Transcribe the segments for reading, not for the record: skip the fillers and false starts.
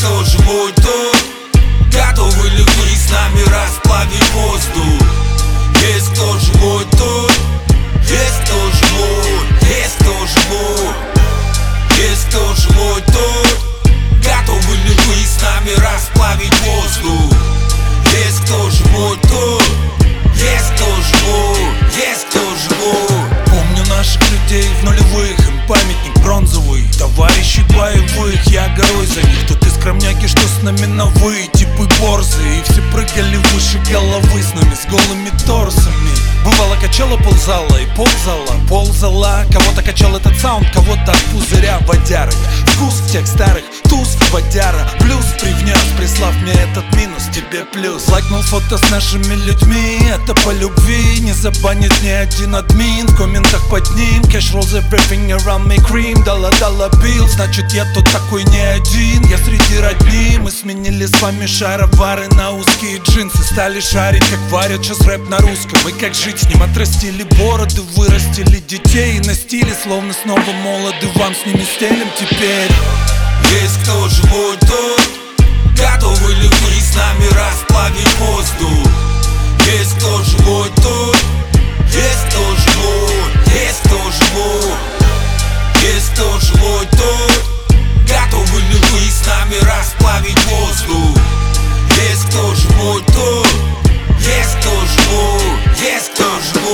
кто живой тут? Готовы ли вы с нами расплавить воздух? Есть кто живой тут? Есть кто живой? Есть кто живой? Есть кто живой тут? Готовы ли вы с нами расплавить воздух? Есть кто живой тут? Есть кто живой? Есть кто живой? Помню наших людей в нулевых, им памятник бронзовый. Товарищи боевых, я горой за них. Тут и скромняки, что с нами на вы, типы борзые. И все прыгали выше головы с нами, с голыми торсами. Бывало качало ползала и ползала. Кого-то качал этот саунд, кого-то от пузыря водяры. Вкус тех старых, туз, водяра. Плюс привнес, прислав мне этот минус, тебе плюс. Лайкнул фото с нашими людьми, это по любви. Не забанит ни один админ, в комментах под ним. Cash rolls everything around me, cream. Дала бил, значит я тут такой не один. Я среди родни, мы сменили с вами шаровары на узкие джинсы. Стали шарить, как варят сейчас рэп на русском. И как жить с ним, отрастили бороды, вырастили детей. И на стиле, словно снова молоды, вам с ними стелим теперь. Есть кто живой тут? Готовы ли вы с нами расплавить воздух? Есть кто живой тут? Есть кто живой? Есть кто живой? Есть кто живой тут? Готовы ли вы с нами расплавить воздух? Есть кто живой тут? Есть кто живой? Есть кто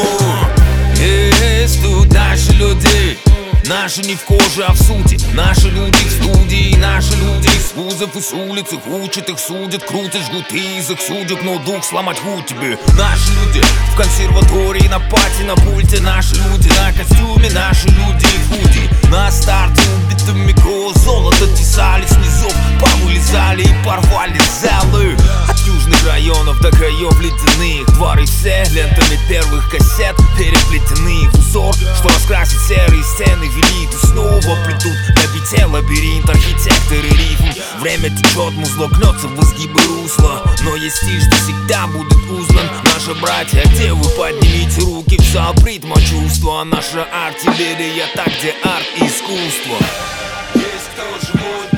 живой? Есть тут наши люди. Наши не в коже, а в сути. Наши люди в студии, наши люди из вузов и с улиц. Их учат, их судят, крутят, жгут из их судеб. Но дух сломать хуй тебе. Наши люди в консерватории, на пати, на пульте. Наши люди на костюме, наши люди в худи. На старте убитым микро золото тесали с низов. Повылезали и порвали залы. От южных районов до краев ледяных. Дворы все лентами первых кассет переплетены в узор, что раскрасит серые стены. Велит и снова плетут на бите лабиринт архитекторы рифм. Время течет, музло гнется в изгибы русла. Но есть стиль, что всегда будет узнан. Наши братья, где вы? Поднимите руки, все ритма чувства. Наша артиллерия, так где арт и искусство. Есть кто живой